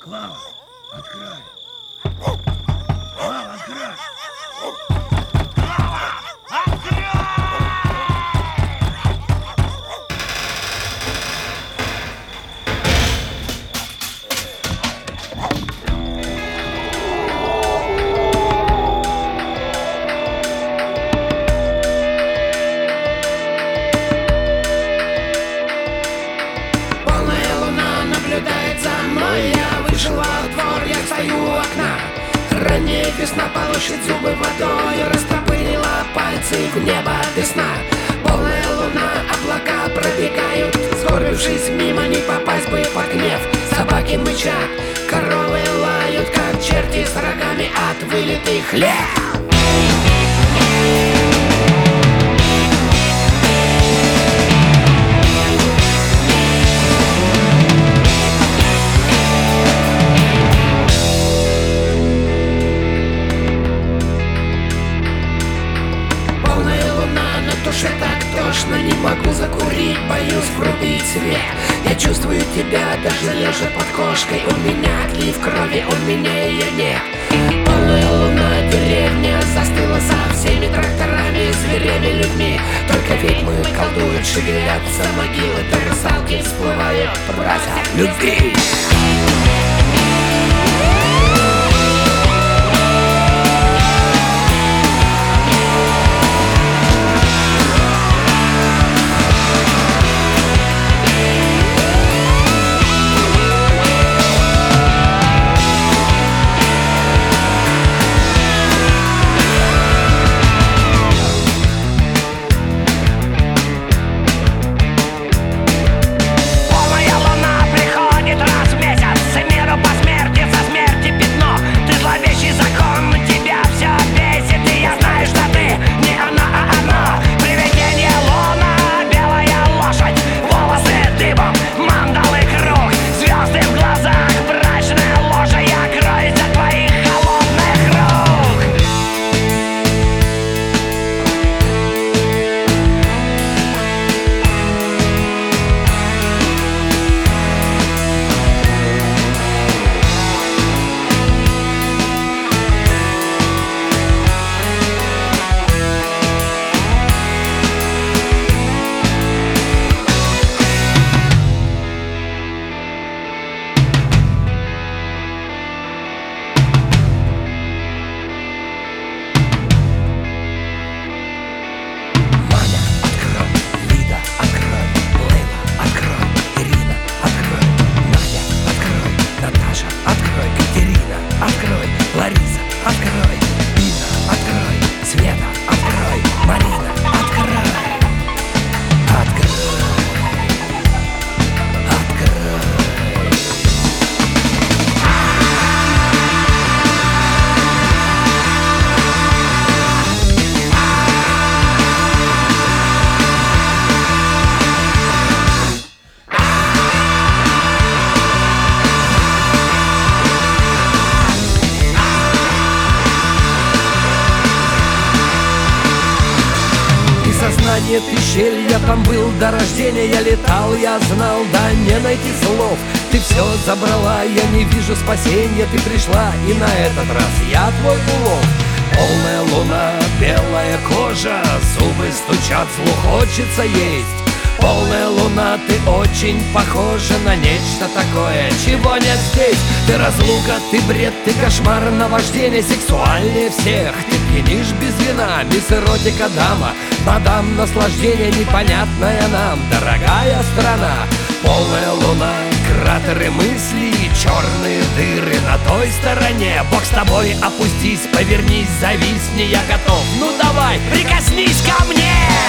Клава, открой! Клава, открой! Вышел во двор, я стою у окна. Ранняя весна полощет зубы водой, растопырила пальцы в небо весна. Полная луна, облака пробегают, сгорбившись мимо, не попасть бы под гнев. Собаки мычат, коровы лают, как черти с рогами от вылитых лет. Так тошно, не могу закурить, боюсь врубить свет. Я чувствую тебя, даже лежа под кошкой. У меня отлив крови, у меня ее нет. Полная луна, деревня застыла со всеми тракторами, зверями, людьми. Только ведьмы колдуют, шевелятся могилы, да русалки всплывают, просят любви. Ты щель, я там был до рождения, я летал, я знал, да не найти слов. Ты все забрала, я не вижу спасения, ты пришла, и на этот раз я твой улов. Полная луна, белая кожа, зубы стучат, зло хочется есть. Полная луна, ты очень похожа на нечто такое, чего нет здесь. Ты разлука, ты бред, ты кошмар, наваждение сексуальнее всех. Ты пьянишь без вина, мисс эротика дама, мадам наслаждение непонятное нам, дорогая страна. Полная луна, кратеры мыслей, черные дыры на той стороне. Бог с тобой, опустись, повернись, зависни, я готов. Ну давай, прикоснись ко мне!